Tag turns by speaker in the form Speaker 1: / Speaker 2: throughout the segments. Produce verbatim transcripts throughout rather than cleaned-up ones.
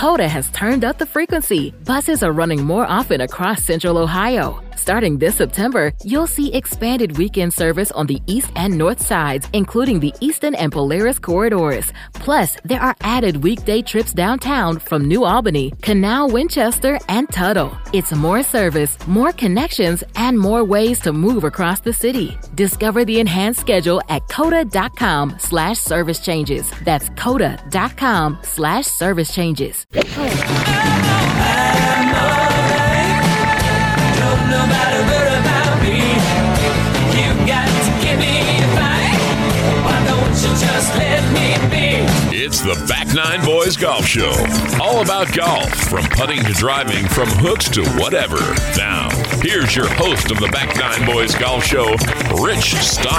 Speaker 1: Coda has turned up the frequency. Buses are running more often across Central Ohio. Starting this September, you'll see expanded weekend service on the east and north sides, including the Eastern and Polaris corridors. Plus, there are added weekday trips downtown from New Albany, Canal, Winchester, and Tuttle. It's more service, more connections, and more ways to move across the city. Discover the enhanced schedule at coda.com slash service changes. That's coda.com slash service changes.
Speaker 2: No matter what about me, you got to give me a fight. Why don't you just let me be?
Speaker 3: It's the Back Nine Boys Golf Show. All about golf, from putting to driving, from hooks to whatever. Now, here's your host of the Back Nine Boys Golf Show, Rich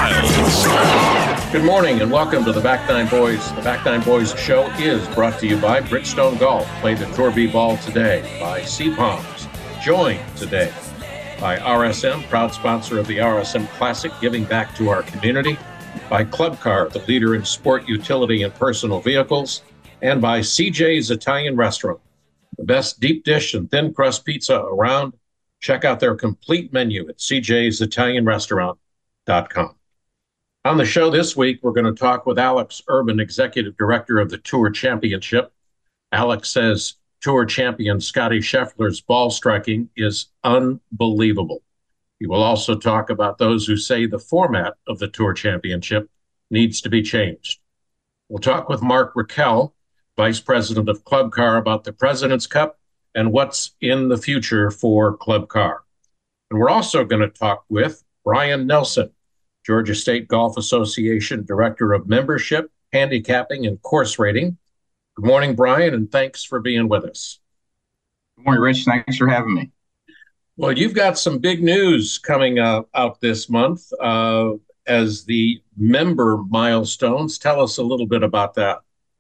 Speaker 3: Stiles.
Speaker 4: Good morning and welcome to the Back Nine Boys. The Back Nine Boys Show is brought to you by Bridgestone Golf. Play the Tour B ball today. By Sea Palms. Join today. By R S M, proud sponsor of the R S M Classic, giving back to our community. By Club Car, the leader in sport utility and personal vehicles. And by C J's Italian Restaurant, the best deep dish and thin crust pizza around. Check out their complete menu at c j's italian restaurant dot com. On the show this week, we're going to talk with Alex Urban, Executive Director of the Tour Championship. Alex says Tour champion Scotty Scheffler's ball striking is unbelievable. He will also talk about those who say the format of the Tour Championship needs to be changed. We'll talk with Mark Raquel, Vice President of Club Car, about the President's Cup and what's in the future for Club Car. And we're also going to talk with Brian Nelson, Georgia State Golf Association Director of Membership, Handicapping, and Course Rating. Good morning, Brian, and thanks for being with us.
Speaker 5: Good morning, Rich. Thanks for having me.
Speaker 4: Well, you've got some big news coming uh, out this month uh, as the member milestones. Tell us a little bit about that.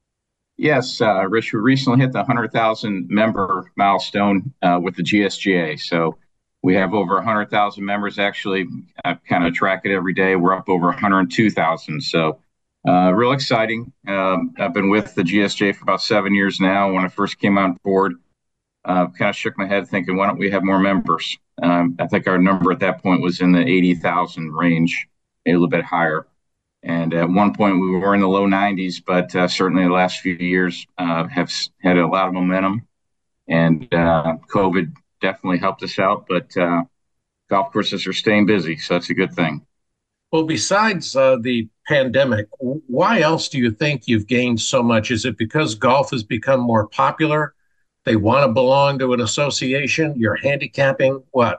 Speaker 5: Yes, uh, Rich, we recently hit the one hundred thousand member milestone uh, with the G S G A. So we have over one hundred thousand members. Actually, I kind of track it every day. We're up over one hundred two thousand. So Uh, real exciting. Um, I've been with the G S J for about seven years now. When I first came on board, uh, kind of shook my head thinking, why don't we have more members? Um, I think our number at that point was in the eighty thousand range, a little bit higher. And at one point we were in the low nineties, but uh, certainly the last few years uh, have had a lot of momentum. And uh, COVID definitely helped us out, but uh, golf courses are staying busy, so that's a good thing.
Speaker 4: Well, besides uh, the pandemic, why else do you think you've gained so much? Is it because golf has become more popular? They want to belong to an association? You're handicapping? What?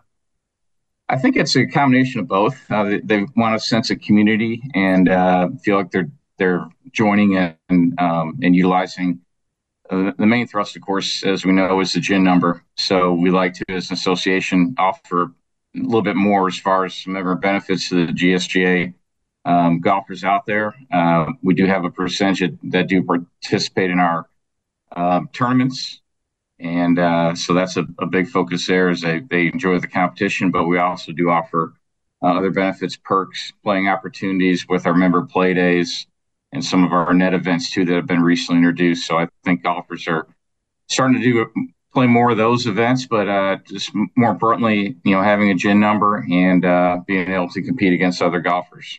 Speaker 5: I think it's a combination of both. Uh, they, they want a sense of community and uh, feel like they're they're joining and um, and utilizing. Uh, the main thrust, of course, as we know, is the G I N number. So we like to, as an association, offer a little bit more as far as member benefits to the G S G A um, golfers out there. Uh, we do have a percentage that do participate in our uh, tournaments. And uh, so that's a, a big focus there is they, they enjoy the competition, but we also do offer uh, other benefits, perks, playing opportunities with our member play days and some of our net events too that have been recently introduced. So I think golfers are starting to do play more of those events, but uh, just more importantly, you know, having a G I N number and uh, being able to compete against other golfers.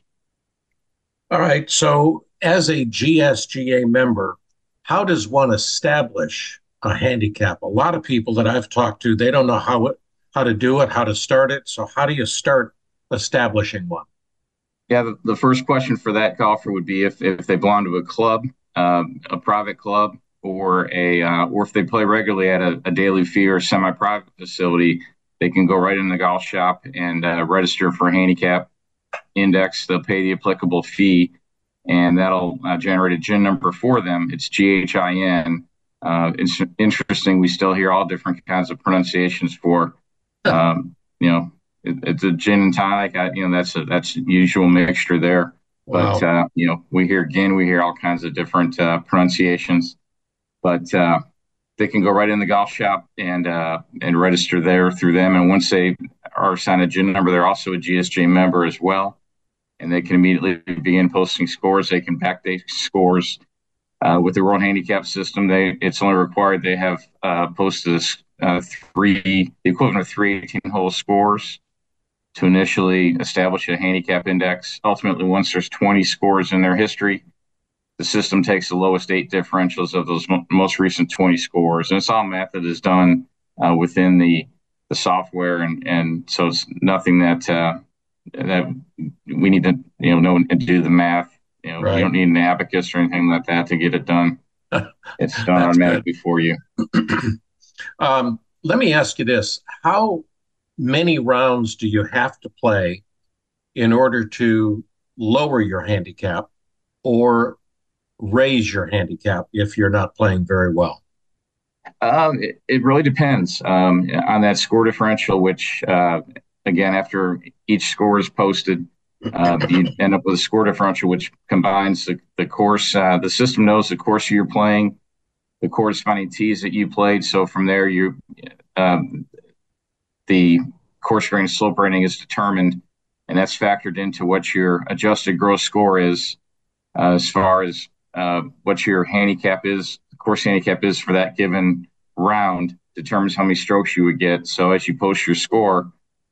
Speaker 4: All right. So as a G S G A member, how does one establish a handicap? A lot of people that I've talked to, they don't know how it, how to do it, how to start it. So how do you start establishing one?
Speaker 5: Yeah, the, the first question for that golfer would be if, if they belong to a club, uh, a private club, or a uh, or if they play regularly at a, a daily fee or semi-private facility, they can go right in the golf shop and uh, register for a handicap index. They'll pay the applicable fee, and that'll uh, generate a G I N number for them. It's G H I N. Uh, it's interesting. We still hear all different kinds of pronunciations for, um, you know, it, it's a gin and tonic. I, you know, that's a that's a usual mixture there. Wow. But uh, you know, we hear gin, we hear all kinds of different uh, pronunciations. But uh, they can go right in the golf shop and uh, and register there through them. And once they are assigned a G I N number, they're also a G S J member as well. And they can immediately begin posting scores. They can backdate scores Uh, with the World Handicap System, they it's only required they have uh, posted uh, three the equivalent of three eighteen-hole scores to initially establish a handicap index. Ultimately, once there's twenty scores in their history, the system takes the lowest eight differentials of those mo- most recent twenty scores, and it's all math that is done uh, within the the software, and and so it's nothing that uh, that we need to you know know and do the math. You know,
Speaker 4: Right.
Speaker 5: you don't need an abacus or anything like that to get it done. It's done
Speaker 4: That's
Speaker 5: automatically for you.
Speaker 4: Um, let me ask you this. How many rounds do you have to play in order to lower your handicap or raise your handicap if you're not playing very well?
Speaker 5: Um, it, it really depends um, on that score differential, which, uh, again, after each score is posted, uh, you end up with a score differential, which combines the, the course. Uh, the system knows the course you're playing, the corresponding tees that you played. So from there, you um, the course grain slope rating is determined, and that's factored into what your adjusted gross score is uh, as far as uh, what your handicap is, the course handicap is for that given round, determines how many strokes you would get. So as you post your score,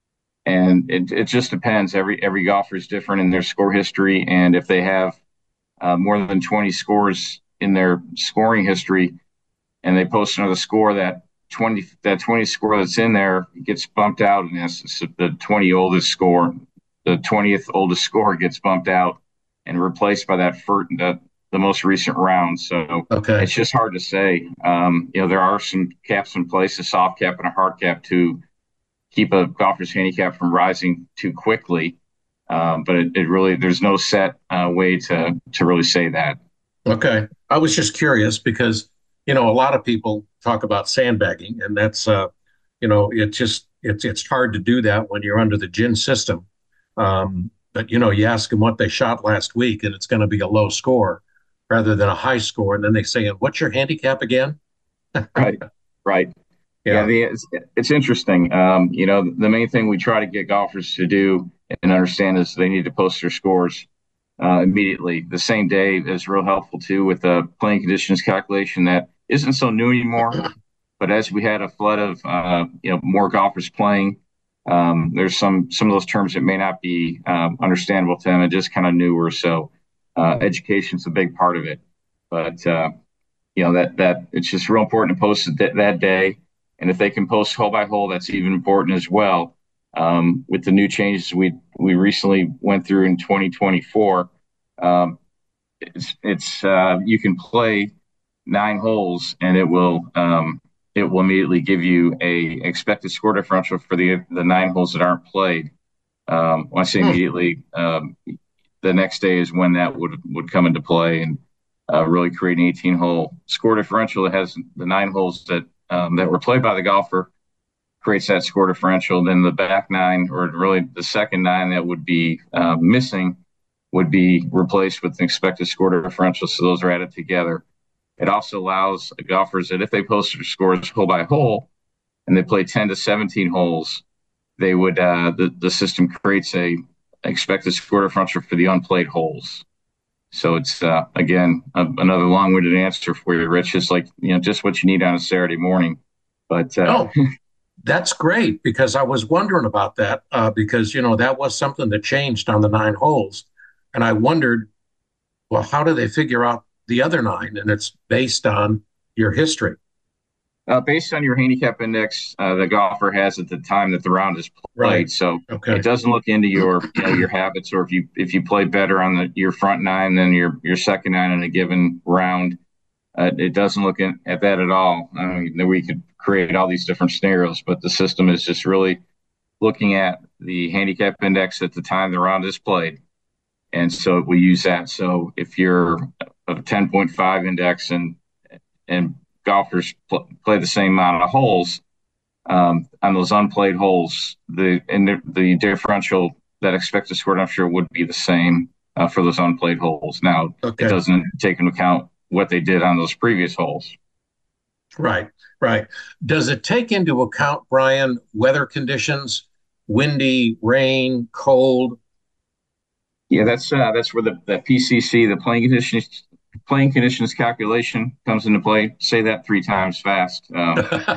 Speaker 5: and it, it just depends. Every every golfer is different in their score history, and if they have uh, more than twenty scores in their scoring history, and they post another score, that twenty that twenty score that's in there gets bumped out, and that's the twenty oldest score. The twentieth oldest score gets bumped out and replaced by that first, the, the most recent round. So
Speaker 4: Okay.
Speaker 5: it's just hard to say. Um, you know, there are some caps in place, a soft cap and a hard cap, to keep a golfer's handicap from rising too quickly. Um, but it, it really, there's no set uh, way to to really say that.
Speaker 4: Okay. I was just curious because, you know, a lot of people talk about sandbagging, and that's, uh, you know, it just, it's, it's hard to do that when you're under the G I N system. Um, but, you know, you ask them what they shot last week, and it's going to be a low score rather than a high score. And then they say, what's your handicap again?
Speaker 5: Right. Right. Yeah,
Speaker 4: Yeah.
Speaker 5: the, it's, it's interesting. Um, you know, the main thing we try to get golfers to do and understand is they need to post their scores uh, immediately. The same day is real helpful too with the playing conditions calculation that isn't so new anymore. But as we had a flood of uh, you know more golfers playing, um, there's some some of those terms that may not be um, understandable to them and just kind of newer. So uh, education's a big part of it. But uh, you know that that it's just real important to post it that, that day. And if they can post hole by hole, that's even important as well. Um, with the new changes we we recently went through in twenty twenty-four, um, it's it's uh, you can play nine holes and it will um, it will immediately give you a expected score differential for the the nine holes that aren't played. Um, when I say
Speaker 4: Hmm.
Speaker 5: immediately, um, the next day is when that would would come into play and uh, really create an eighteen hole score differential that has the nine holes that um, that were played by the golfer, creates that score differential. Then the back nine, or really the second nine that would be uh, missing, would be replaced with an expected score differential. So those are added together. It also allows golfers that if they post their scores hole by hole and they play ten to seventeen holes, they would uh, the the system creates a expected score differential for the unplayed holes. So it's uh, again a, another long-winded answer for you, Rich. It's like you know just what you need on a Saturday morning. But uh,
Speaker 4: Oh, that's great because I was wondering about that uh, because, you know, that was something that changed on the nine holes. And I wondered, well, how do they figure out the other nine? And it's based on your history.
Speaker 5: Uh, based on your handicap index, uh, the golfer has at the time that the round is played.
Speaker 4: Right.
Speaker 5: So
Speaker 4: Okay.
Speaker 5: it doesn't look into your you know, your habits, or if you if you play better on the your front nine than your your second nine in a given round. Uh, it doesn't look in, at that at all. I mean, we could create all these different scenarios, but the system is just really looking at the handicap index at the time the round is played, and so we use that. So if you're a ten point five index and and golfers pl- play the same amount of holes um, on those unplayed holes, the and the, the differential that expected score I'm sure would be the same uh, for those unplayed holes. Now
Speaker 4: Okay.
Speaker 5: it doesn't take into account what they did on those previous holes.
Speaker 4: Right. Right. Does it take into account, Brian, weather conditions, windy, rain, cold?
Speaker 5: Yeah, that's uh, that's where the, the P C C, the playing conditions playing conditions calculation comes into play. Say that three times fast. Um,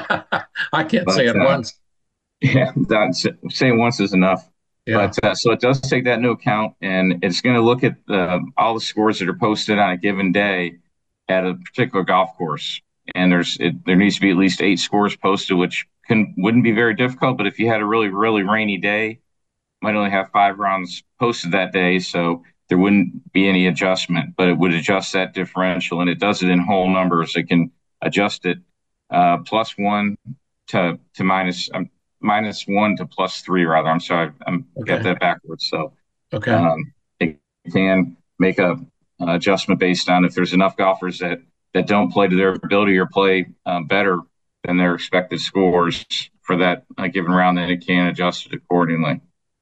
Speaker 4: I can't
Speaker 5: but,
Speaker 4: say it
Speaker 5: uh,
Speaker 4: once.
Speaker 5: Yeah, that, saying once is enough.
Speaker 4: Yeah.
Speaker 5: But uh, so it does take that into account, and it's going to look at the, all the scores that are posted on a given day at a particular golf course. And there's it, there needs to be at least eight scores posted, which can wouldn't be very difficult. But if you had a really really rainy day, might only have five rounds posted that day, so there wouldn't be any adjustment. But it would adjust that differential, and it does it in whole numbers. It can adjust it uh, plus one to to minus. Um, minus one to plus three, rather. I'm sorry, I'm okay. Got that backwards. So,
Speaker 4: okay,
Speaker 5: um, it can make a uh, adjustment based on if there's enough golfers that that don't play to their ability or play uh, better than their expected scores for that uh, given round, then it can adjust it accordingly.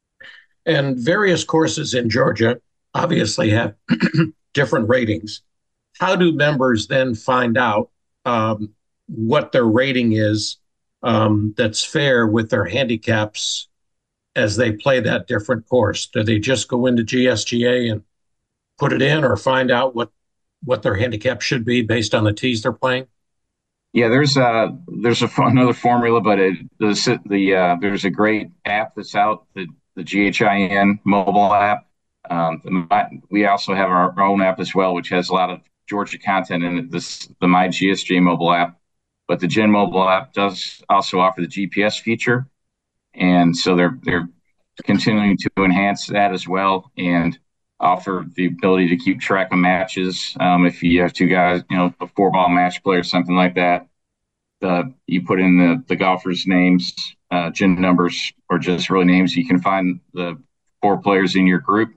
Speaker 4: And various courses in Georgia obviously have different ratings. How do members then find out um, what their rating is? Um, that's fair with their handicaps as they play that different course? Do they just go into G S G A and put it in, or find out what, what their handicap should be based on the tees they're playing?
Speaker 5: Yeah, there's a there's a another formula, but it the the uh, there's a great app that's out, the the G H I N mobile app. Um, the, we also have our own app as well, which has a lot of Georgia content in it. This the My G S G A mobile app. But the Gen mobile app does also offer the G P S feature, and so they're they're continuing to enhance that as well, and offer the ability to keep track of matches. Um, if you have two guys, you know, a four ball match play or something like that, the you put in the the golfers' names, uh, Gen numbers, or just really names. You can find the four players in your group,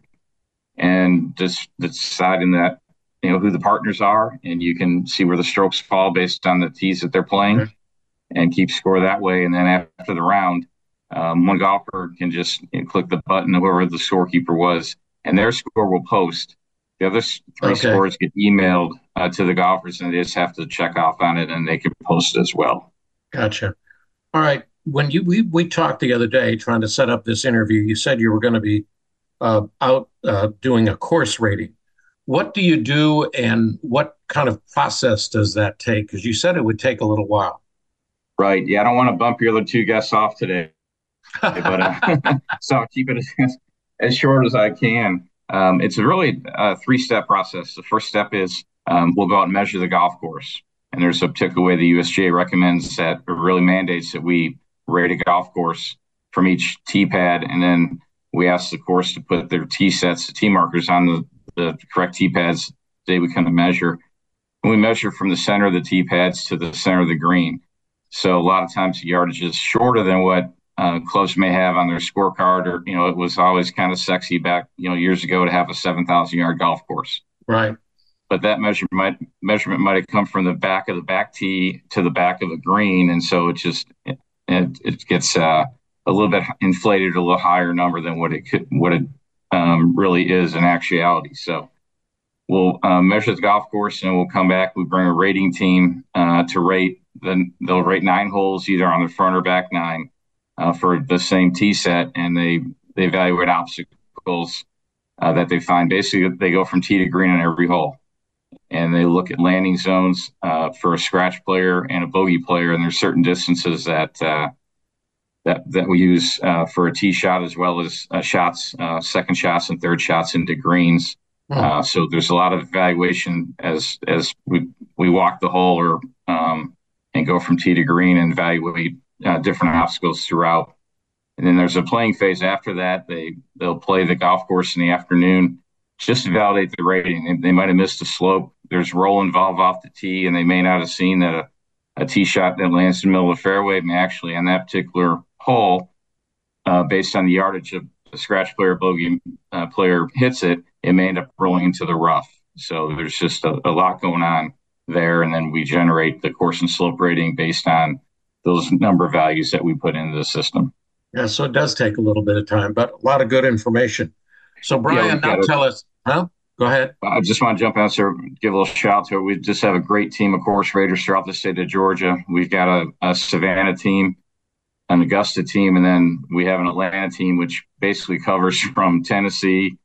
Speaker 5: and just decide in that, you know, who the partners are, and you can see where the strokes fall based on the tees that they're playing, okay, and keep score that way. And then after the round, um, one golfer can just, you know, click the button, whoever the scorekeeper was, and their score will post. The other three okay. scores get emailed uh, to the golfers, and they just have to check off on it, and they can post as well.
Speaker 4: Gotcha. All right. When you we, we talked the other day trying to set up this interview, you said you were going to be uh, out uh, doing a course rating. What do you do, and what kind of process does that take? Because you said it would take a little while.
Speaker 5: Right. Yeah, I don't want to bump your other two guests off today, but uh, so I'll keep it as, as short as I can. Um, it's a really uh, three-step process. The first step is um, we'll go out and measure the golf course. And there's a particular way the U S G A recommends that, or really mandates that we rate a golf course from each tee pad. And then we ask the course to put their tee sets, the tee markers on the the correct tee pads. They we kind of measure. And we measure from the center of the tee pads to the center of the green. So a lot of times the yardage is shorter than what uh, clubs may have on their scorecard, or, you know, it was always kind of sexy back, you know, years ago to have a seven thousand yard golf course.
Speaker 4: Right.
Speaker 5: But that measurement might, measurement might have come from the back of the back tee to the back of the green. And so it just, it, it gets uh, a little bit inflated, a little higher number than what it could, what it Um, really is in actuality. So we'll uh, measure the golf course, and we'll come back. We bring a rating team uh, to rate. Then they'll rate nine holes, either on the front or back nine, uh, for the same tee set, and they they evaluate obstacles uh, that they find. Basically, they go from tee to green on every hole, and they look at landing zones uh, for a scratch player and a bogey player, and there's certain distances that. Uh, That, that we use uh, for a tee shot, as well as uh, shots, uh, second shots and third shots into greens. Mm. Uh, so there's a lot of evaluation as as we we walk the hole, or um, and go from tee to green, and evaluate uh, different obstacles throughout. And then there's a playing phase after that. They they'll play the golf course in the afternoon just to validate the rating. They, they might have missed a slope. There's roll involved off the tee, and they may not have seen that a, a tee shot that lands in the middle of the fairway may actually, on that particular hole, uh, based on the yardage of the scratch player, bogey uh, player hits it, it may end up rolling into the rough. So there's just a, a lot going on there. And then we generate the course and slope rating based on those number values that we put into the system.
Speaker 4: Yeah, so it does take a little bit of time, but a lot of good information. So Brian, yeah, now tell us, huh? Go ahead.
Speaker 5: I just want to jump out there, give a little shout to it. We just have a great team of course raters throughout the state of Georgia. We've got a, a Savannah team, an Augusta team, and then we have an Atlanta team, which basically covers from Tennessee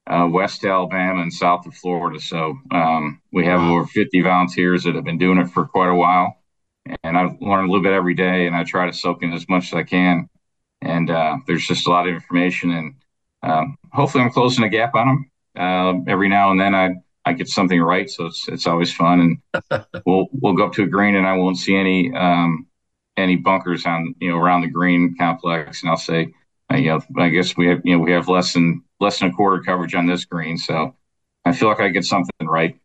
Speaker 5: uh, West Alabama and south of Florida. So um, we have
Speaker 4: Wow.
Speaker 5: over fifty volunteers that have been doing it for quite a while. And I've learned a little bit every day, and I try to soak in as much as I can. And uh, there's just a lot of information, and um, hopefully I'm closing a gap on them. Uh, every now and then I, I get something right, so it's it's always fun. And we'll we'll go up to a green, and I won't see any um, any bunkers on you know around the green complex, and I'll say, uh, you know, I guess we have you know we have less than less than a quarter coverage on this green, so I feel like I get something right.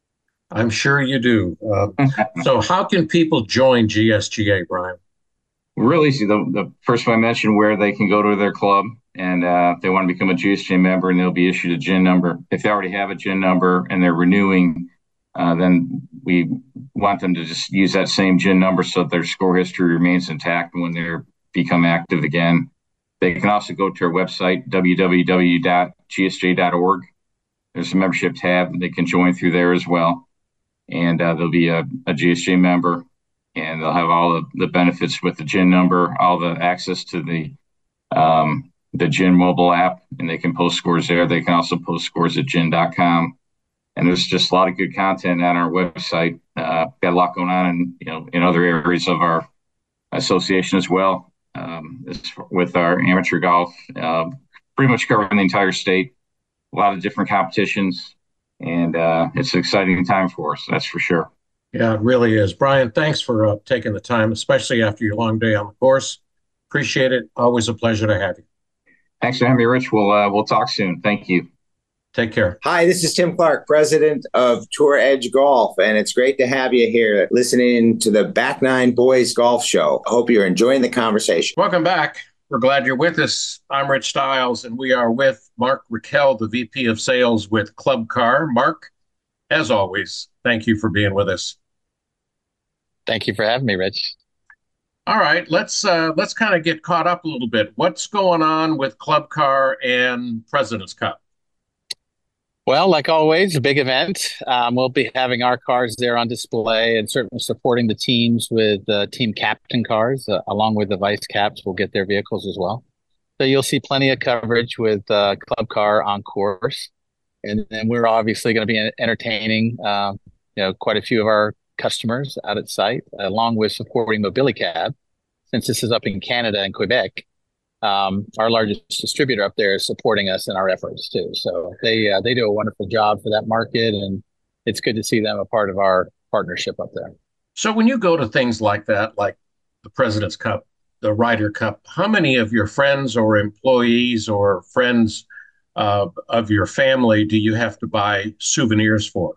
Speaker 4: I'm sure you do. Uh, so, how can people join G S G A, Brian?
Speaker 5: Really easy. The, the first one I mentioned where they can go to their club and uh, if they want to become a G S G A member and they'll be issued a G I N number. If they already have a G I N number and they're renewing, uh, then we want them to just use that same G I N number so that their score history remains intact when they become active again. They can also go to our website, w w w dot g s j dot org. There's a membership tab and they can join through there as well. And uh, they'll be a, a G S G A member. And they'll have all the, the benefits with the G I N number, all the access to the um, the G I N mobile app, and they can post scores there. They can also post scores at G I N dot com. And there's just a lot of good content on our website. Uh, got a lot going on in, you know, in other areas of our association as well, um, with our amateur golf, uh, pretty much covering the entire state, a lot of different competitions. And uh, it's an exciting time for us, that's for sure.
Speaker 4: Yeah, it really is. Brian, thanks for uh, taking the time, especially after your long day on the course. Appreciate it. Always a pleasure to have you.
Speaker 5: Thanks for having me, Rich. We'll uh, we'll talk soon. Thank you.
Speaker 4: Take care.
Speaker 6: Hi, this is Tim Clark, president of Tour Edge Golf, and it's great to have you here listening to the Back Nine Boys Golf Show. I hope you're enjoying the conversation.
Speaker 4: Welcome back. We're glad you're with us. I'm Rich Stiles, and we are with Mark Raquel, the V P of Sales with Club Car. Mark, as always, thank you for being with us.
Speaker 7: Thank you for having me, Rich.
Speaker 4: All right, let's uh, let's kind of get caught up a little bit. What's going on with Club Car and President's Cup?
Speaker 7: Well, like always, a big event. Um, we'll be having our cars there on display and certainly supporting the teams with uh, team captain cars, uh, along with the vice caps will get their vehicles as well. So you'll see plenty of coverage with uh, Club Car on course. And then we're obviously going to be entertaining uh, you know, quite a few of our customers out at site, along with supporting Mobilicab. Since this is up in Canada and Quebec, um, our largest distributor up there is supporting us in our efforts too. So they uh, they do a wonderful job for that market, and it's good to see them a part of our partnership up there.
Speaker 4: So when you go to things like that, like the President's Cup, the Ryder Cup, how many of your friends or employees or friends uh, of your family do you have to buy souvenirs for?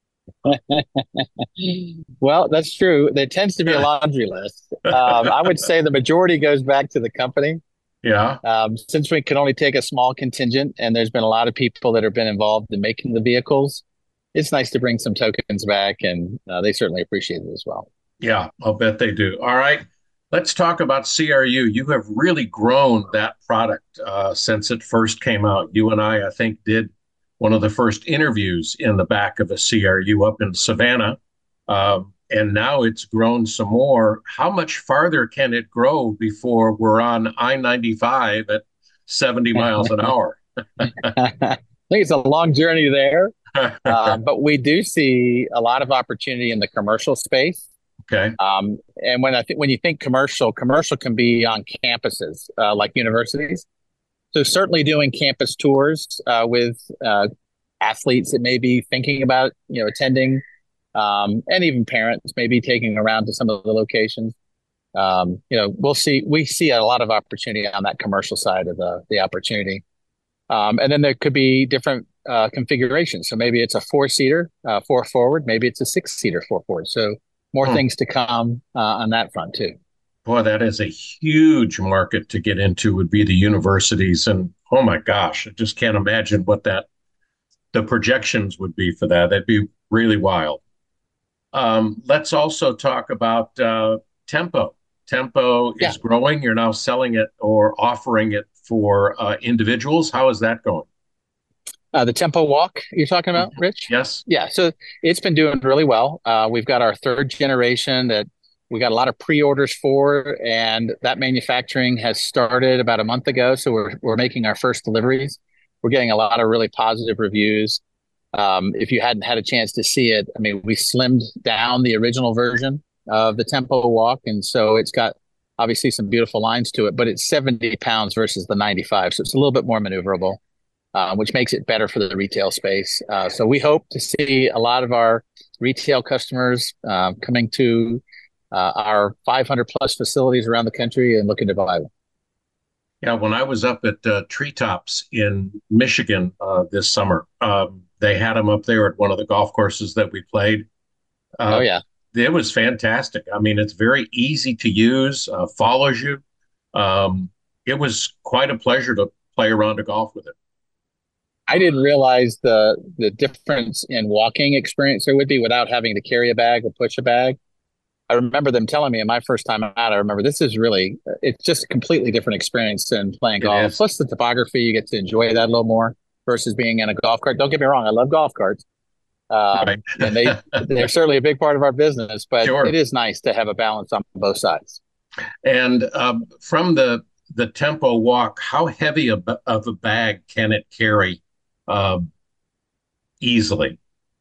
Speaker 7: Well, that's true. There tends to be a laundry list. Um, I would say the majority goes back to the company.
Speaker 4: Yeah.
Speaker 7: Um, since we can only take a small contingent, and there's been a lot of people that have been involved in making the vehicles, it's nice to bring some tokens back, and uh, they certainly appreciate it as well.
Speaker 4: Yeah, I'll bet they do. All right. Let's talk about C R U. You have really grown that product uh, since it first came out. You and I, I think, did one of the first interviews in the back of a C R U up in Savannah. Um, and now it's grown some more. How much farther can it grow before we're on I ninety-five at seventy miles an hour?
Speaker 7: I think it's a long journey there, uh, but we do see a lot of opportunity in the commercial space.
Speaker 4: Okay.
Speaker 7: Um, and when I think when you think commercial, commercial can be on campuses uh, like universities. So certainly doing campus tours uh, with uh, athletes that may be thinking about, you know, attending, um, and even parents maybe taking around to some of the locations. Um, you know, we'll see. We see a lot of opportunity on that commercial side of the the opportunity, um, and then there could be different uh, configurations. So maybe it's a four seater, uh, four forward. Maybe it's a six seater, four forward. So more hmm. things to come uh, on that front too.
Speaker 4: Boy, that is a huge market to get into, would be the universities. And oh my gosh, I just can't imagine what that, the projections would be for that. That'd be really wild. Um, let's also talk about uh, Tempo. Tempo
Speaker 7: yeah.
Speaker 4: is growing. You're now selling it or offering it for uh, individuals. How is that going?
Speaker 7: Uh, the Tempo Walk you're talking about, Rich?
Speaker 4: Yes.
Speaker 7: Yeah, so it's been doing really well. Uh, we've got our third generation that we got a lot of pre-orders for, and that manufacturing has started about a month ago. So we're we're making our first deliveries. we're getting a lot of really positive reviews. Um, if you hadn't had a chance to see it, I mean, we slimmed down the original version of the Tempo Walk, and so it's got obviously some beautiful lines to it, but it's seventy pounds versus the ninety-five, so it's a little bit more maneuverable, uh, which makes it better for the retail space. Uh, so we hope to see a lot of our retail customers uh, coming to uh, our five hundred plus facilities around the country and looking to buy one.
Speaker 4: Yeah, when I was up at uh, Treetops in Michigan uh, this summer, um, they had them up there at one of the golf courses that we played. Uh,
Speaker 7: oh, yeah.
Speaker 4: It was fantastic. I mean, it's very easy to use, uh, follows you. Um, it was quite a pleasure to play around a golf with it.
Speaker 7: I didn't realize the the difference in walking experience there would be without having to carry a bag or push a bag. I remember them telling me in my first time out, I remember this is really, it's just a completely different experience than playing
Speaker 4: It
Speaker 7: golf.
Speaker 4: is.
Speaker 7: Plus the topography, you get to enjoy that a little more versus being in a golf cart. Don't get me wrong, I love golf carts. Um,
Speaker 4: Right.
Speaker 7: and they, they're certainly a big part of our business, but
Speaker 4: Sure.
Speaker 7: it is nice to have a balance on both sides.
Speaker 4: And um, from the the Tempo Walk, how heavy a, b- of a bag can it carry um, easily?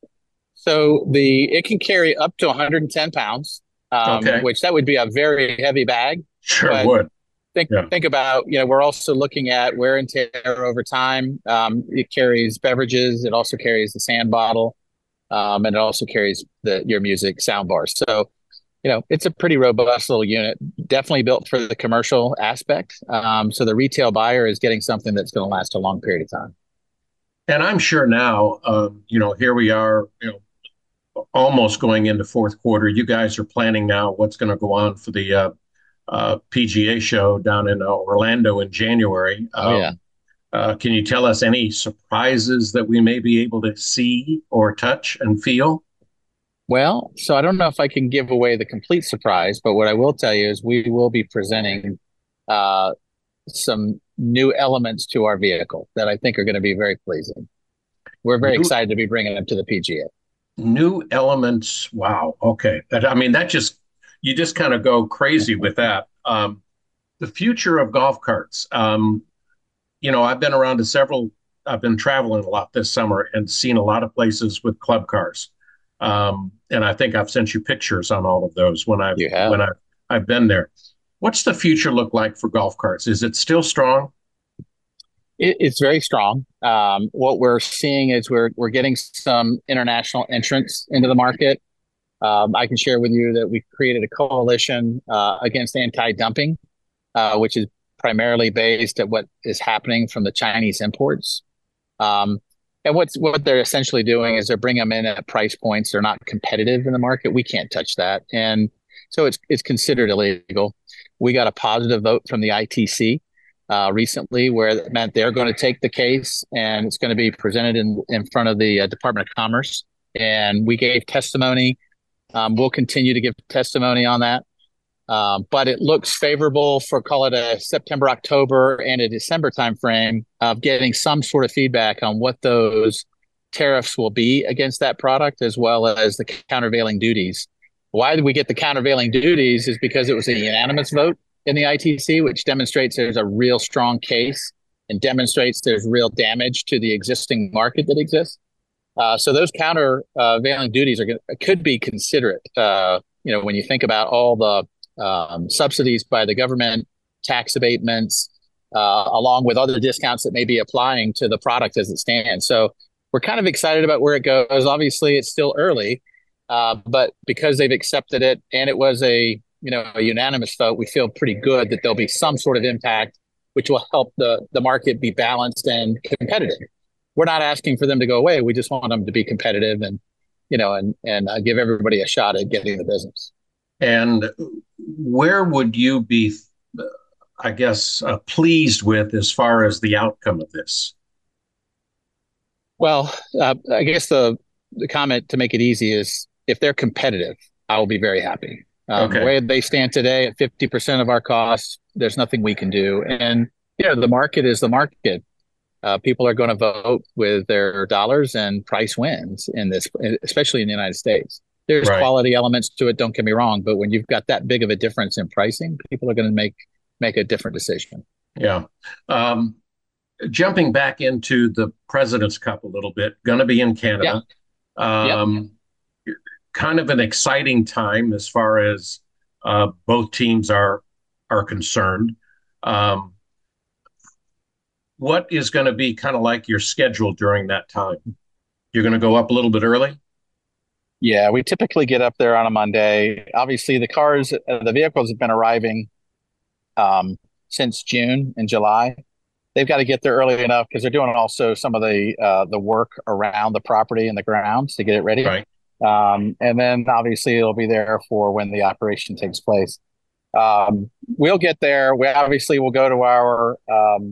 Speaker 7: So the it can carry up to one hundred ten pounds, um,
Speaker 4: Okay.
Speaker 7: which that would be a very heavy bag.
Speaker 4: Sure
Speaker 7: But
Speaker 4: would.
Speaker 7: Think
Speaker 4: Yeah.
Speaker 7: think about, you know, we're also looking at wear and tear over time. Um, it carries beverages. It also carries the sand bottle, um, and it also carries the your music sound bar. So, you know, it's a pretty robust little unit. Definitely built for the commercial aspect. Um, so the retail buyer is getting something that's going to last a long period of time.
Speaker 4: And I'm sure now, um, you know, here we are, you know, almost going into fourth quarter. You guys are planning now what's going to go on for the uh, uh, P G A show down in uh, Orlando in January.
Speaker 7: Oh, yeah.
Speaker 4: Um, uh, can you tell us any surprises that we may be able to see or touch and feel?
Speaker 7: Well, so I don't know if I can give away the complete surprise, but what I will tell you is we will be presenting uh, some new elements to our vehicle that I think are going to be very pleasing. We're very
Speaker 4: New-
Speaker 7: excited to be bringing them to the P G A.
Speaker 4: New elements. Wow. Okay. That, I mean, that just, you just kind of go crazy with that. Um, the future of golf carts. Um, you know, I've been around to several, I've been traveling a lot this summer and seen a lot of places with club cars. Um, and I think I've sent you pictures on all of those when I've,
Speaker 7: You have.
Speaker 4: when I've, I've been there. What's the future look like for golf carts? Is it still strong?
Speaker 7: It, it's very strong. Um, what we're seeing is we're we're getting some international entrants into the market. Um, I can share with you that we created a coalition uh, against anti-dumping, uh, which is primarily based at what is happening from the Chinese imports. Um, and what's what they're essentially doing is they're bringing them in at price points they're not competitive in the market. We can't touch that, and so it's it's considered illegal. We got a positive vote from the I T C uh, recently, where it meant they're going to take the case and it's going to be presented in in front of the uh, Department of Commerce. And we gave testimony. Um, we'll continue to give testimony on that. Um, but it looks favorable for, call it a September, October, and a December timeframe of getting some sort of feedback on what those tariffs will be against that product, as well as the countervailing duties. Why did we get the countervailing duties is because it was a unanimous vote in the I T C, which demonstrates there's a real strong case and demonstrates there's real damage to the existing market that exists. Uh, so those countervailing duties are gonna, could be considerate. Uh, you know, when you think about all the um, subsidies by the government, tax abatements, uh, along with other discounts that may be applying to the product as it stands. So we're kind of excited about where it goes. Obviously, it's still early, uh, but because they've accepted it and it was a you know a unanimous vote, we feel pretty good that there'll be some sort of impact, which will help the the market be balanced and competitive. We're not asking for them to go away. We just want them to be competitive and, you know, and, and uh, give everybody a shot at getting the business.
Speaker 4: And where would you be, I guess, uh, pleased with as far as the outcome of this?
Speaker 7: Well, uh, I guess the, the comment to make it easy is if they're competitive, I will be very happy. Um,
Speaker 4: Okay.
Speaker 7: The way they stand today at fifty percent of our costs, there's nothing we can do. And, you know, the market is the market. Uh, people are going to vote with their dollars, and price wins in this, especially in the United States. There's
Speaker 4: Right.
Speaker 7: quality elements to it, don't get me wrong, but when you've got that big of a difference in pricing, people are going to make make a different decision.
Speaker 4: Yeah. Um, jumping back into the President's Cup a little bit, going to be in Canada.
Speaker 7: Yeah.
Speaker 4: Um, yep. Kind of an exciting time as far as uh, both teams are are concerned. Um, what is going to be kind of like your schedule during that time? You're going to go up a little bit early?
Speaker 7: Yeah, we typically get up there on a Monday. Obviously, the cars, uh, the vehicles have been arriving um, since June and July. They've got to get there early enough because they're doing also some of the uh, the work around the property and the grounds to get it ready.
Speaker 4: Right.
Speaker 7: Um, and then obviously it'll be there for when the operation takes place. Um, we'll get there. We obviously will go to our um,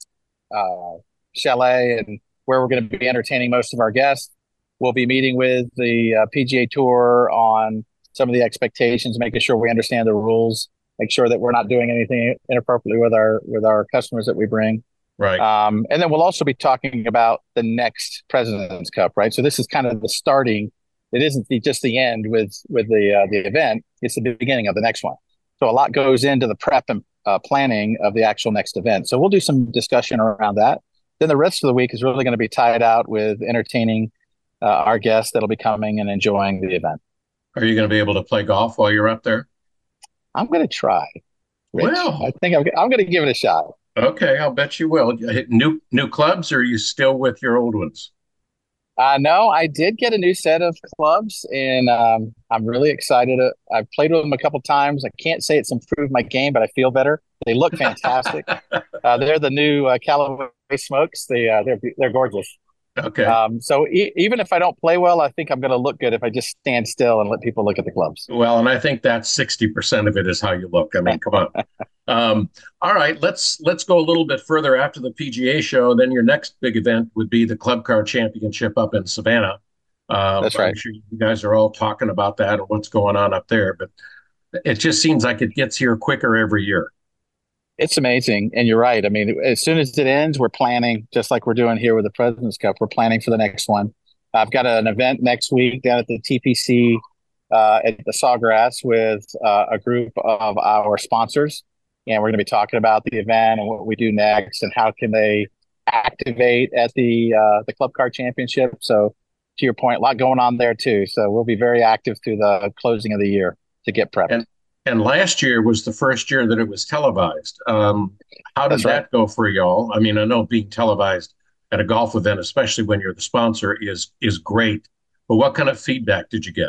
Speaker 7: uh, chalet and where we're going to be entertaining most of our guests. We'll be meeting with the uh, P G A Tour on some of the expectations, making sure we understand the rules, make sure that we're not doing anything inappropriately with our with our customers that we bring.
Speaker 4: Right.
Speaker 7: Um, and then we'll also be talking about the next President's Cup, right? So this is kind of the starting. It isn't the, just the end with with the uh, the event. It's the beginning of the next one. So a lot goes into the prep and uh, planning of the actual next event. So we'll do some discussion around that. Then the rest of the week is really going to be tied out with entertaining uh, our guests that'll be coming and enjoying the event.
Speaker 4: Are you going to be able to play golf while you're up there?
Speaker 7: I'm going to try. Rich.
Speaker 4: Well,
Speaker 7: I think I'm, I'm going to give it a shot.
Speaker 4: Okay, I'll bet you will. New new clubs, or are you still with your old ones?
Speaker 7: Uh, no, I did get a new set of clubs, and um, I'm really excited. I've played with them a couple times. I can't say it's improved my game, but I feel better. They look fantastic. uh, they're the new uh, Callaway Smokes. They uh, they're they're gorgeous.
Speaker 4: Okay.
Speaker 7: Um, so e- even if I don't play well, I think I'm going to look good if I just stand still and let people look at the clubs.
Speaker 4: Well, and I think that's sixty percent of it is how you look. I mean, come on. Um, all right, let's let's go a little bit further after the P G A show. Then your next big event would be the Club Car Championship up in Savannah. Uh,
Speaker 7: That's right.
Speaker 4: I'm sure you guys are all talking about that and what's going on up there, but it just seems like it gets here quicker every year.
Speaker 7: It's amazing. And you're right. I mean, as soon as it ends, we're planning, just like we're doing here with the President's Cup, we're planning for the next one. I've got an event next week down at the T P C uh, at the Sawgrass with uh, a group of our sponsors. And we're going to be talking about the event and what we do next and how can they activate at the uh, the Club Car Championship. So to your point, a lot going on there too. So we'll be very active through the closing of the year to get prepped.
Speaker 4: And And last year was the first year that it was televised. Um, how did
Speaker 7: That's right.
Speaker 4: that go for y'all? I mean, I know being televised at a golf event, especially when you're the sponsor, is is great. But what kind of feedback did you get?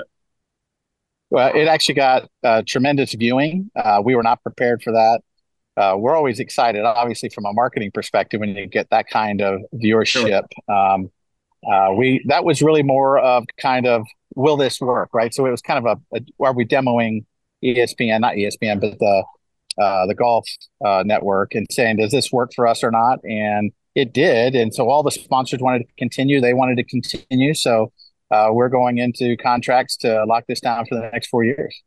Speaker 7: Well, it actually got uh, tremendous viewing. Uh, we were not prepared for that. Uh, we're always excited, obviously, from a marketing perspective, when you get that kind of viewership. Sure. Um, uh, we that was really more of kind of, will this work, right? So it was kind of a, a are we demoing E S P N, not E S P N, but the uh, the golf uh, network, and saying, does this work for us or not? And it did. And so all the sponsors wanted to continue. They wanted to continue. So uh, we're going into contracts to lock this down for the next four years.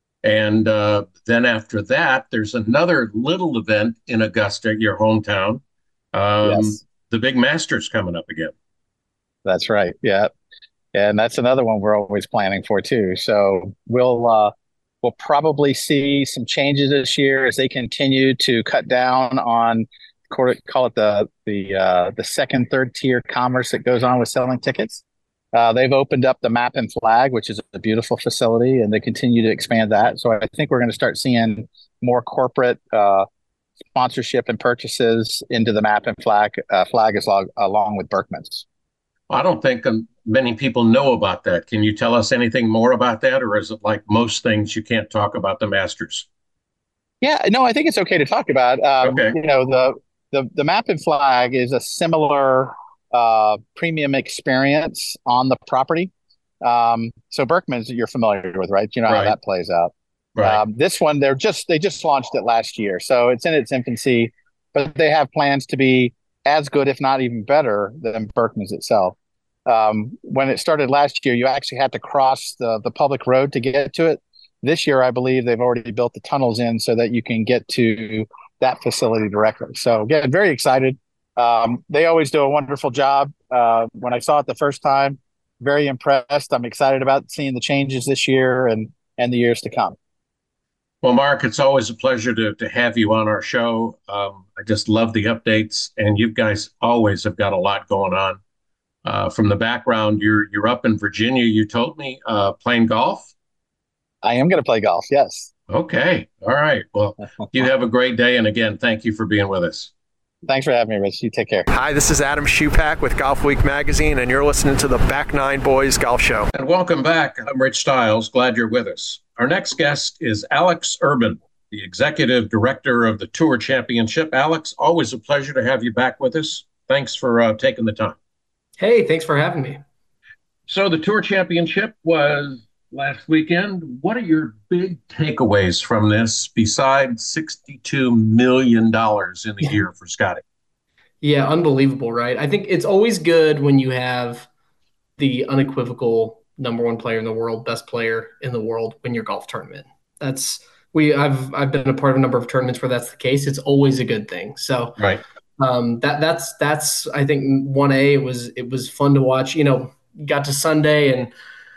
Speaker 4: And uh, then after that, there's another little event in Augusta, your hometown. Um,
Speaker 7: Yes.
Speaker 4: The big Masters coming up again.
Speaker 7: That's right. Yeah. And that's another one we're always planning for too. So we'll uh, we'll probably see some changes this year as they continue to cut down on, call it the the uh, the second, third tier commerce that goes on with selling tickets. Uh, they've opened up the Map and Flag, which is a beautiful facility, and they continue to expand that. So I think we're going to start seeing more corporate uh, sponsorship and purchases into the Map and Flag uh, flag as long, along with Berkman's.
Speaker 4: I don't think um, many people know about that. Can you tell us anything more about that, or is it like most things you can't talk about the Masters?
Speaker 7: Yeah, no, I think it's okay to talk about. Um,
Speaker 4: Okay.
Speaker 7: You know, the the the Map and Flag is a similar uh, premium experience on the property. Um, so Berkman's you're familiar with, right? You know how
Speaker 4: Right.
Speaker 7: that plays out.
Speaker 4: Right.
Speaker 7: Um, this one, they're just they just launched it last year, so it's in its infancy, but they have plans to be as good, if not even better, than Berkman's itself. Um, when it started last year, you actually had to cross the the public road to get to it. This year, I believe they've already built the tunnels in so that you can get to that facility directly. So again, very excited. Um, they always do a wonderful job. Uh, when I saw it the first time, very impressed. I'm excited about seeing the changes this year and and the years to come.
Speaker 4: Well, Mark, it's always a pleasure to, to have you on our show. Um, I just love the updates, and you guys always have got a lot going on. Uh, from the background, you're you're up in Virginia, you told me, uh, playing golf?
Speaker 7: I am going to play golf. Yes.
Speaker 4: Okay. All right. Well, you have a great day. And again, thank you for being with us.
Speaker 7: Thanks for having me, Rich. You take care.
Speaker 8: Hi, this is Adam Shupak with Golf Week Magazine, and you're listening to the Back Nine Boys Golf Show.
Speaker 4: And welcome back. I'm Rich Stiles. Glad you're with us. Our next guest is Alex Urban, the Executive Director of the Tour Championship. Alex, always a pleasure to have you back with us. Thanks for uh, taking the time.
Speaker 9: Hey, thanks for having me.
Speaker 4: So the Tour Championship was last weekend. What are your big takeaways from this besides sixty-two million dollars in the year for Scotty?
Speaker 9: Yeah, unbelievable, right? I think it's always good when you have the unequivocal number one player in the world, best player in the world, win your golf tournament. That's we. I've I've been a part of a number of tournaments where that's the case. It's always a good thing. So
Speaker 4: right.
Speaker 9: Um, that that's that's I think one A. It was it was fun to watch. You know, got to Sunday and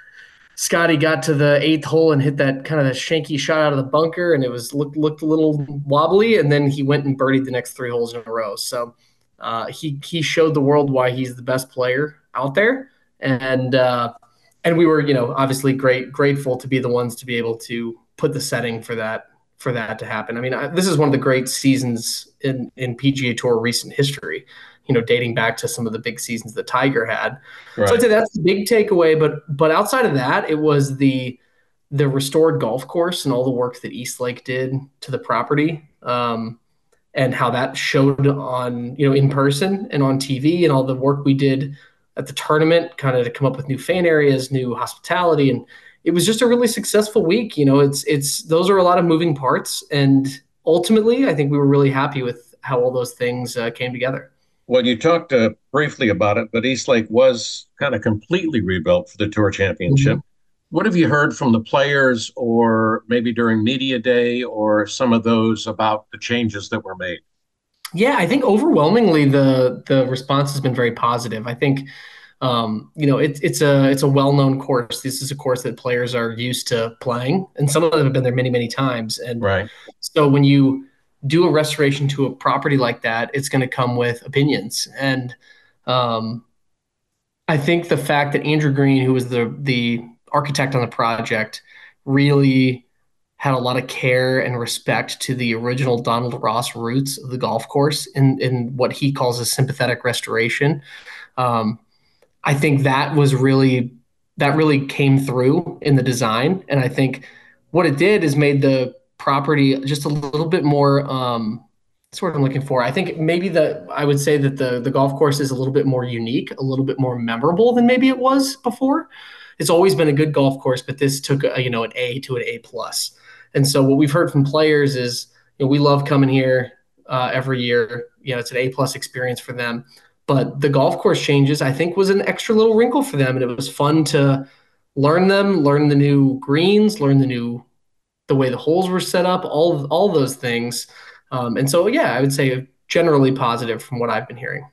Speaker 9: Scotty got to the eighth hole and hit that kind of a shanky shot out of the bunker, and it was looked looked a little wobbly, and then he went and birdied the next three holes in a row. So uh, he he showed the world why he's the best player out there, and uh, and we were you know obviously great grateful to be the ones to be able to put the setting for that for that to happen. I mean, I, this is one of the great seasons in in P G A Tour recent history. You know, dating back to some of the big seasons that Tiger had. Right. So I'd say that's the big takeaway. But but outside of that, it was the the restored golf course and all the work that Eastlake did to the property, um, and how that showed on you know in person and on T V, and all the work we did at the tournament, kind of to come up with new fan areas, new hospitality, and it was just a really successful week. You know, it's it's those are a lot of moving parts, and ultimately, I think we were really happy with how all those things uh, came together.
Speaker 4: Well, you talked uh, briefly about it, but Eastlake was kind of completely rebuilt for the Tour Championship. Mm-hmm. What have you heard from the players or maybe during media day or some of those about the changes that were made?
Speaker 9: Yeah, I think overwhelmingly the the response has been very positive. I think, um, you know, it's it's a it's a well-known course. This is a course that players are used to playing, and some of them have been there many, many times. And
Speaker 4: right.
Speaker 9: So when you do a restoration to a property like that, it's going to come with opinions. And um, I think the fact that Andrew Green, who was the the architect on the project, really had a lot of care and respect to the original Donald Ross roots of the golf course in, in what he calls a sympathetic restoration. Um, I think that was really, that really came through in the design. And I think what it did is made the property just a little bit more, um, that's what I'm looking for. I think maybe the, I would say that the, the golf course is a little bit more unique, a little bit more memorable than maybe it was before. It's always been a good golf course, but this took a, you know, an A to an A plus. And so what we've heard from players is, you know, we love coming here uh, every year. You know, it's an A plus experience for them, but the golf course changes, I think, was an extra little wrinkle for them. And it was fun to learn them, learn the new greens, learn the new, the way the holes were set up, all, all those things. Um, and so, yeah, I would say generally positive from what I've been hearing.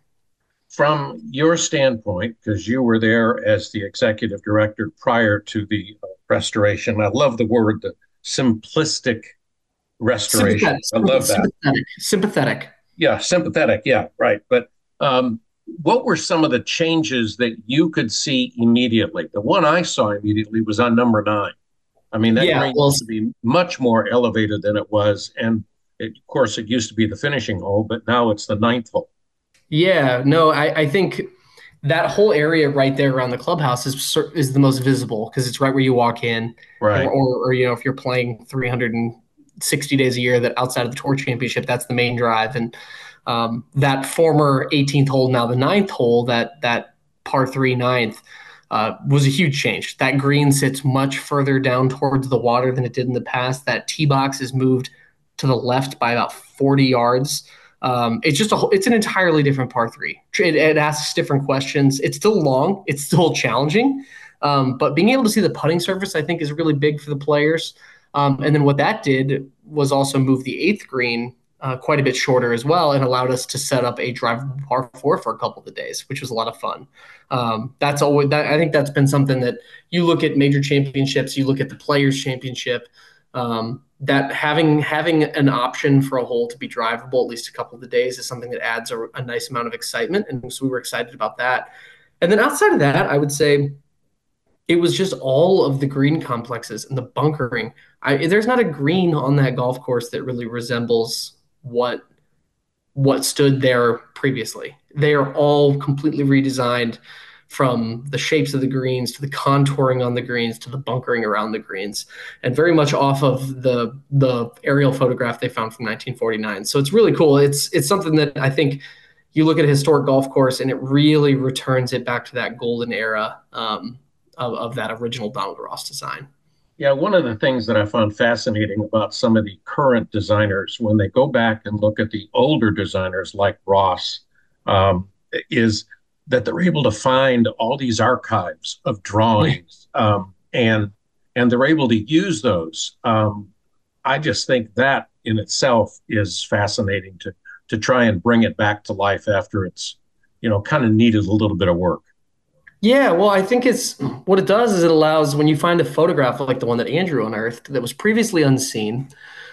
Speaker 4: From your standpoint, because you were there as the executive director prior to the restoration, I love the word, the simplistic restoration.
Speaker 9: Sympathetic.
Speaker 4: I love that.
Speaker 9: Sympathetic. Sympathetic.
Speaker 4: Yeah, sympathetic. Yeah, right. But um, what were some of the changes that you could see immediately? The one I saw immediately was on number nine. I mean, that
Speaker 9: yeah,
Speaker 4: green
Speaker 9: well,
Speaker 4: used to be much more elevated than it was. And it, of course, it used to be the finishing hole, but now it's the ninth hole.
Speaker 9: Yeah, no, I, I think that whole area right there around the clubhouse is is the most visible because it's right where you walk in.
Speaker 4: Right.
Speaker 9: Or, or, or, you know, if you're playing three hundred sixty days a year, that outside of the Tour Championship, that's the main drive. And um, that former eighteenth hole, now the ninth hole, that that par three ninth, uh, was a huge change. That green sits much further down towards the water than it did in the past. That tee box is moved to the left by about forty yards. Um, it's just a, it's an entirely different par three. It, it asks different questions. It's still long. It's still challenging. Um, but being able to see the putting surface, I think, is really big for the players. Um, and then what that did was also move the eighth green uh, quite a bit shorter as well and allowed us to set up a drive par four for a couple of the days, which was a lot of fun. Um, that's always that. I think that's been something that you look at major championships, you look at the Players Championship. Um, that having having an option for a hole to be drivable at least a couple of the days is something that adds a, a nice amount of excitement. And so we were excited about that. And then outside of that, I would say it was just all of the green complexes and the bunkering. I, there's not a green on that golf course that really resembles what what stood there previously. They are all completely redesigned, from the shapes of the greens to the contouring on the greens to the bunkering around the greens, and very much off of the the aerial photograph they found from nineteen forty-nine. So it's really cool. It's it's something that I think you look at a historic golf course and it really returns it back to that golden era um, of, of that original Donald Ross design.
Speaker 4: Yeah, one of the things that I found fascinating about some of the current designers, when they go back and look at the older designers like Ross, um, is that they're able to find all these archives of drawings, um, and and they're able to use those. Um, I just think that in itself is fascinating to to try and bring it back to life after it's, you know, kind of needed a little bit of work.
Speaker 9: Yeah, well, I think it's what it does is it allows, when you find a photograph like the one that Andrew unearthed that was previously unseen,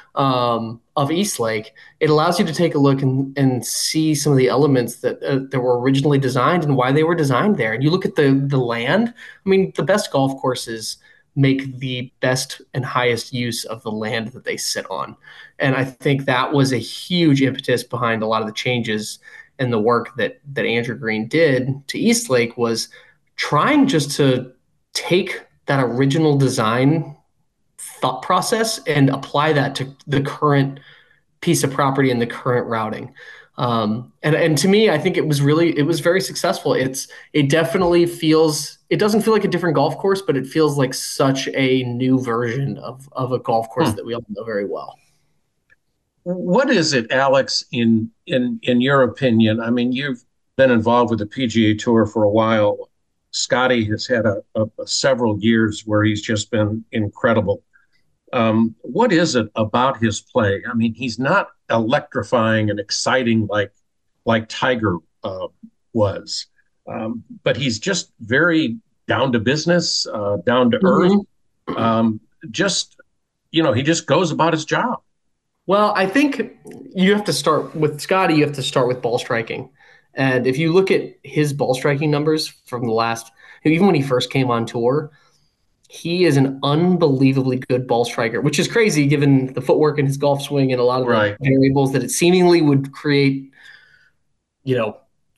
Speaker 9: um, of Eastlake, it allows you to take a look and, and see some of the elements that uh, that were originally designed and why they were designed there. And you look at the the land. I mean, the best golf courses make the best and highest use of the land that they sit on. And I think that was a huge impetus behind a lot of the changes and the work that that Andrew Green did to Eastlake, was trying just to take that original design thought process and apply that to the current piece of property and the current routing. Um, and, and to me, I think it was really, it was very successful. It's, it definitely feels, it doesn't feel like a different golf course, but it feels like such a new version of, of a golf course hmm. that we all know very well.
Speaker 4: What is it, Alex, in, in, in your opinion? I mean, you've been involved with the P G A Tour for a while. Scotty has had a, a, a several years where he's just been incredible. Um, what is it about his play? I mean, he's not electrifying and exciting like like Tiger uh, was, um, but he's just very down to business, uh, down to earth. Mm-hmm. Um, just, you know, he just goes about his job.
Speaker 9: Well, I think you have to start with Scotty. You have to start with ball striking. And if you look at his ball striking numbers from the last, even when he first came on tour, he is an unbelievably good ball striker, which is crazy given the footwork in his golf swing and a lot of
Speaker 4: right.
Speaker 9: the variables that it seemingly would create, you know,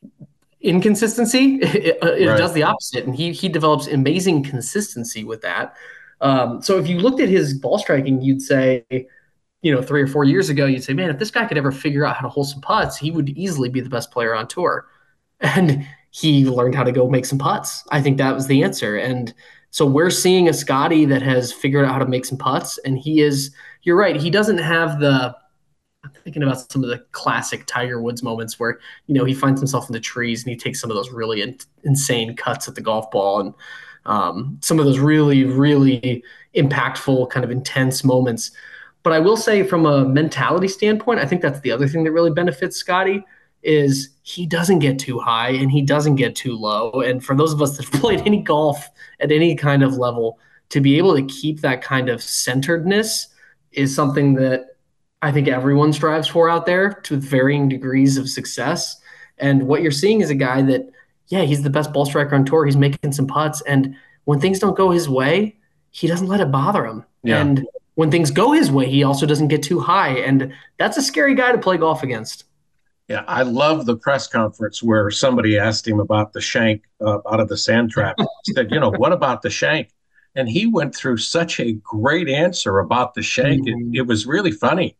Speaker 9: inconsistency. It, it right. does the opposite. And he he develops amazing consistency with that. Um, so if you looked at his ball striking, you'd say, you know, three or four years ago, you'd say, man, if this guy could ever figure out how to hole some putts, he would easily be the best player on tour. And he learned how to go make some putts. I think that was the answer. And so we're seeing a Scotty that has figured out how to make some putts, and he is, you're right, he doesn't have the, I'm thinking about some of the classic Tiger Woods moments where, you know, he finds himself in the trees and he takes some of those really in, insane cuts at the golf ball, and um, some of those really, really impactful, kind of intense moments. But I will say from a mentality standpoint, I think that's the other thing that really benefits Scotty, is he doesn't get too high and he doesn't get too low. And for those of us that have played any golf at any kind of level, to be able to keep that kind of centeredness is something that I think everyone strives for out there to varying degrees of success. And what you're seeing is a guy that, yeah, he's the best ball striker on tour. He's making some putts. And when things don't go his way, he doesn't let it bother him. Yeah. And when things go his way, he also doesn't get too high. And that's a scary guy to play golf against.
Speaker 4: Yeah, I love the press conference where somebody asked him about the shank uh, out of the sand trap. He said, you know, what about the shank? And he went through such a great answer about the shank. Mm-hmm. It, it was really funny.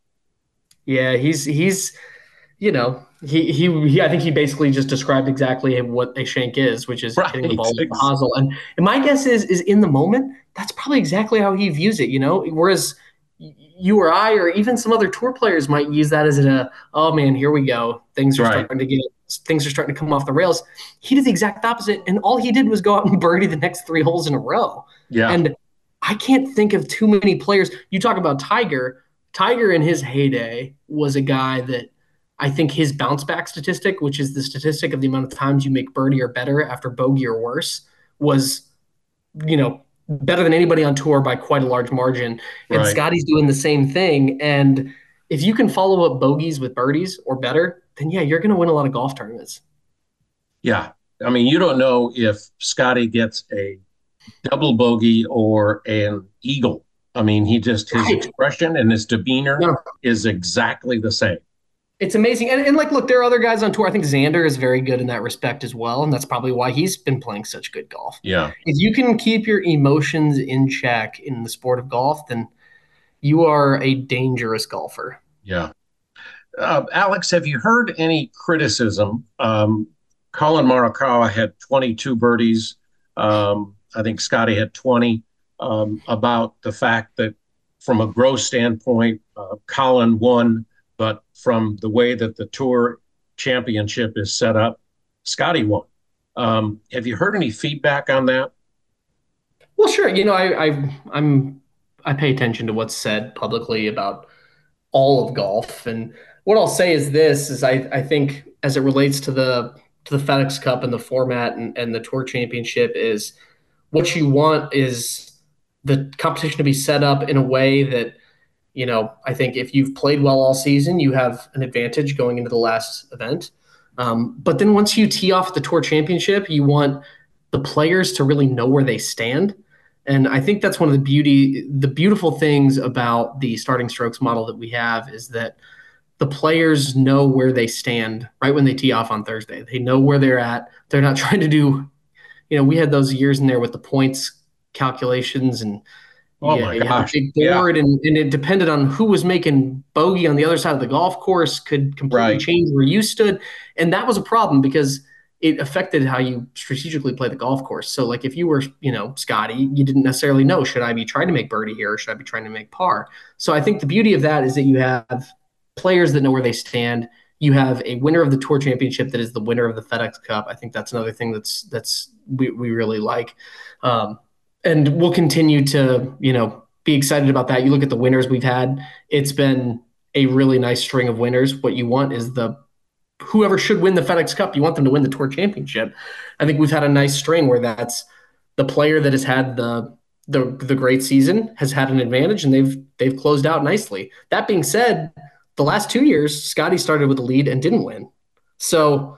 Speaker 9: Yeah, he's, he's, you know, he, he, he, I think he basically just described exactly what a shank is, which is right. hitting the ball with the hosel. And, and my guess is, is in the moment, that's probably exactly how he views it, you know, whereas you or I, or even some other tour players might use that as a, oh man, here we go. Things are right. starting to get, things are starting to come off the rails. He did the exact opposite. And all he did was go out and birdie the next three holes in a row.
Speaker 4: Yeah.
Speaker 9: And I can't think of too many players. You talk about Tiger. Tiger in his heyday was a guy that I think his bounce back statistic, which is the statistic of the amount of times you make birdie or better after bogey or worse, was, you know, better than anybody on tour by quite a large margin. And
Speaker 4: Right.
Speaker 9: Scotty's doing the same thing. And if you can follow up bogeys with birdies or better, then yeah, you're going to win a lot of golf tournaments.
Speaker 4: Yeah. I mean, you don't know if Scotty gets a double bogey or an eagle. I mean, he just, his
Speaker 9: Right.
Speaker 4: expression and his demeanor
Speaker 9: No.
Speaker 4: is exactly the same.
Speaker 9: It's amazing. And, and like, look, there are other guys on tour. I think Xander is very good in that respect as well. And that's probably why he's been playing such good golf.
Speaker 4: Yeah.
Speaker 9: If you can keep your emotions in check in the sport of golf, then you are a dangerous golfer.
Speaker 4: Yeah. Uh, Alex, have you heard any criticism? Um, Colin Morikawa had twenty-two birdies. Um, I think Scotty had twenty, um, about the fact that from a gross standpoint, uh, Colin won, but from the way that the Tour Championship is set up, Scotty won. Um, have you heard any feedback on that?
Speaker 9: Well, sure. You know, I, I I'm I pay attention to what's said publicly about all of golf, and what I'll say is this: is I I think as it relates to the to the FedEx Cup and the format and, and the Tour Championship, is what you want is the competition to be set up in a way that, you know, I think if you've played well all season, you have an advantage going into the last event. Um, but then once you tee off the Tour Championship, you want the players to really know where they stand. And I think that's one of the beauty, the beautiful things about the starting strokes model that we have is that the players know where they stand right when they tee off on Thursday. They know where they're at. They're not trying to do, you know, we had those years in there with the points calculations and
Speaker 4: Oh
Speaker 9: yeah,
Speaker 4: my
Speaker 9: you had
Speaker 4: gosh.
Speaker 9: the big board, and, and it depended on who was making bogey on the other side of the golf course could completely
Speaker 4: Right.
Speaker 9: change where you stood. And that was a problem because it affected how you strategically play the golf course. So like if you were, you know, Scotty, you didn't necessarily know, should I be trying to make birdie here or should I be trying to make par? So I think the beauty of that is that you have players that know where they stand. You have a winner of the Tour Championship that is the winner of the FedEx Cup. I think that's another thing that's that's we, we really like. Um, and we'll continue to, you know, be excited about that. You look at the winners we've had, it's been a really nice string of winners. What you want is the whoever should win the FedEx Cup, you want them to win the Tour Championship. I think we've had a nice string where that's the player that has had the the the great season has had an advantage, and they've they've closed out nicely. That being said, the last two years, Scotty started with the lead and didn't win. So,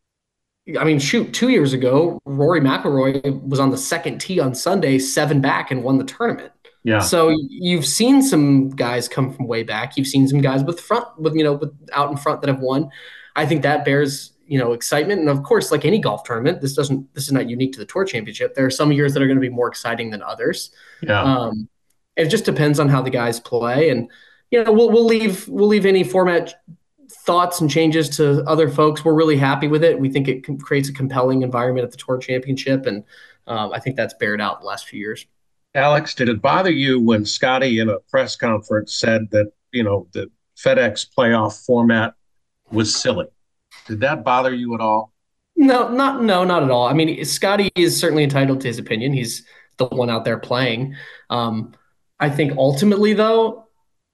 Speaker 9: I mean, shoot, two years ago, Rory McIlroy was on the second tee on Sunday, seven back, and won the tournament.
Speaker 4: Yeah.
Speaker 9: So you've seen some guys come from way back. You've seen some guys with front, with you know, with out in front that have won. I think that bears, you know, excitement. And of course, like any golf tournament, this doesn't, this is not unique to the Tour Championship. There are some years that are going to be more exciting than others.
Speaker 4: Yeah.
Speaker 9: Um, it just depends on how the guys play, and you know, we'll we'll leave we'll leave any format thoughts and changes to other folks. We're really happy with it. We think it com- creates a compelling environment at the Tour Championship, and um, I think that's bared out the last few years.
Speaker 4: Alex, did it bother you when Scotty in a press conference said that, you know, the FedEx playoff format was silly? Did that bother you at all?
Speaker 9: No, not no, not at all. I mean, Scotty is certainly entitled to his opinion. He's the one out there playing. Um, I think ultimately, though,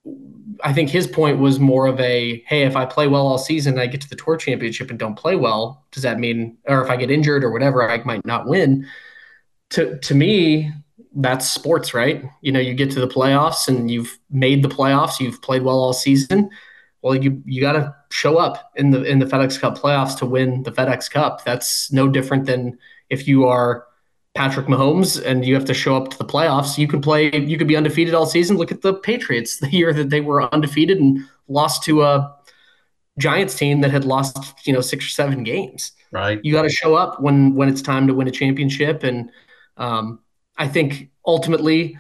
Speaker 9: I think his point was more of a, hey, if I play well all season and I get to the Tour Championship and don't play well, does that mean, or if I get injured or whatever, I might not win? To to me, that's sports, right? You know, you get to the playoffs and you've made the playoffs, you've played well all season. Well, you you got to show up in the in the FedEx Cup playoffs to win the FedEx Cup. That's no different than if you are Patrick Mahomes and you have to show up to the playoffs. You could play, you could be undefeated all season. Look at the Patriots, the year that they were undefeated and lost to a Giants team that had lost, you know, six or seven games.
Speaker 4: Right.
Speaker 9: You got to show up when when it's time to win a championship. And um, I think ultimately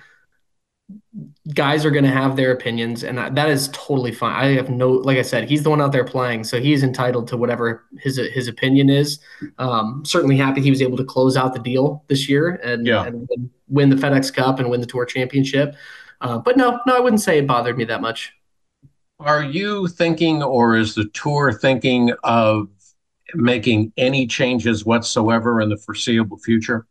Speaker 9: guys are going to have their opinions, and that is totally fine. I have no, like I said, he's the one out there playing, so he's entitled to whatever his his opinion is. Um, certainly happy he was able to close out the deal this year and,
Speaker 4: Yeah.
Speaker 9: and win the FedEx Cup and win the Tour Championship. Uh, but no, no, I wouldn't say it bothered me that much.
Speaker 4: Are you thinking, or is the tour thinking of making any changes whatsoever in the foreseeable future?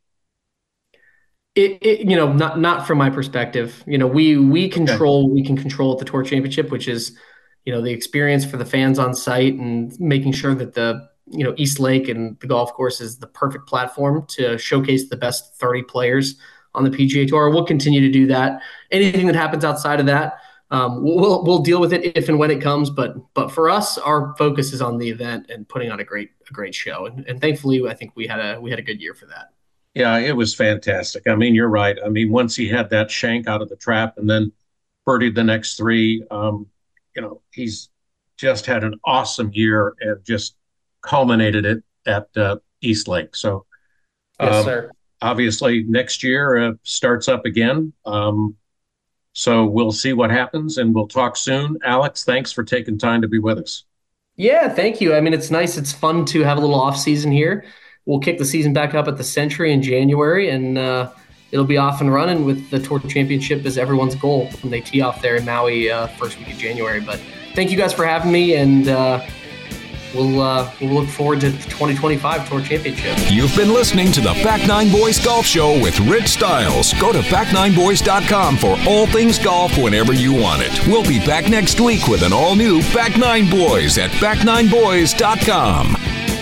Speaker 9: It, it, you know, not not from my perspective. You know, we we control we can control at the Tour Championship, which is, you know, the experience for the fans on site and making sure that the, you know, East Lake and the golf course is the perfect platform to showcase the best thirty players on the P G A Tour. We'll continue to do that. Anything that happens outside of that, um, we'll we'll deal with it if and when it comes. But but for us, our focus is on the event and putting on a great a great show. And, and thankfully, I think we had a we had a good year for that.
Speaker 4: Yeah, it was fantastic. I mean, you're right. I mean, once he had that shank out of the trap and then birdied the next three, um, you know, he's just had an awesome year and just culminated it at uh, East Lake. So, um,
Speaker 9: yes, sir.
Speaker 4: Obviously, next year uh, starts up again. Um, so we'll see what happens, and we'll talk soon. Alex, thanks for taking time to be with us.
Speaker 9: Yeah, thank you. I mean, it's nice. It's fun to have a little off season here. We'll kick the season back up at the Century in January, and uh, it'll be off and running with the Tour Championship as everyone's goal when they tee off there in Maui uh, first week of January. But thank you guys for having me, and uh, we'll uh, we'll look forward to the twenty twenty-five Tour Championship.
Speaker 10: You've been listening to the Back Nine Boys Golf Show with Rich Stiles. Go to back nine boys dot com for all things golf whenever you want it. We'll be back next week with an all-new Back Nine Boys at back nine boys dot com.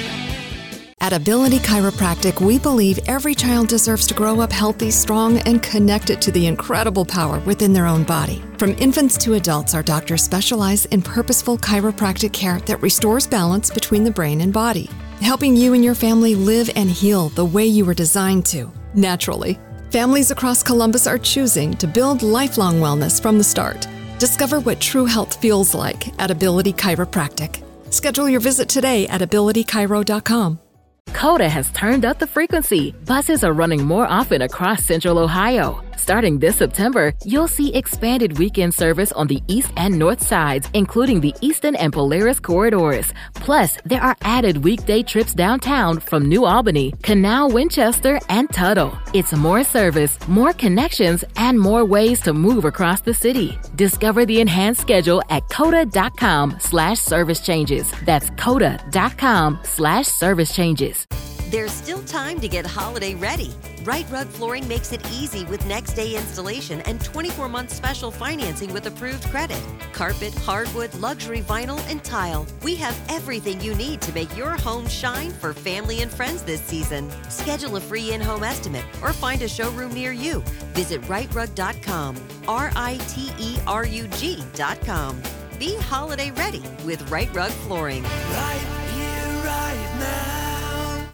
Speaker 11: At Ability Chiropractic, we believe every child deserves to grow up healthy, strong, and connected to the incredible power within their own body. From infants to adults, our doctors specialize in purposeful chiropractic care that restores balance between the brain and body, helping you and your family live and heal the way you were designed to, naturally. Families across Columbus are choosing to build lifelong wellness from the start. Discover what true health feels like at Ability Chiropractic. Schedule your visit today at ability chiro dot com.
Speaker 1: Coda has turned up the frequency. Buses are running more often across Central Ohio. Starting this September, you'll see expanded weekend service on the east and north sides, including the Easton and Polaris corridors. Plus, there are added weekday trips downtown from New Albany, Canal, Winchester, and Tuttle. It's more service, more connections, and more ways to move across the city. Discover the enhanced schedule at coda.com slash service changes. That's coda.com slash service changes.
Speaker 12: There's still time to get holiday ready. Right Rug Flooring makes it easy with next day installation and twenty-four month special financing with approved credit. Carpet, hardwood, luxury vinyl, and tile. We have everything you need to make your home shine for family and friends this season. Schedule a free in-home estimate or find a showroom near you. Visit right rug dot com, R I T E R U G dot com. Be holiday ready with Right Rug Flooring.
Speaker 2: Right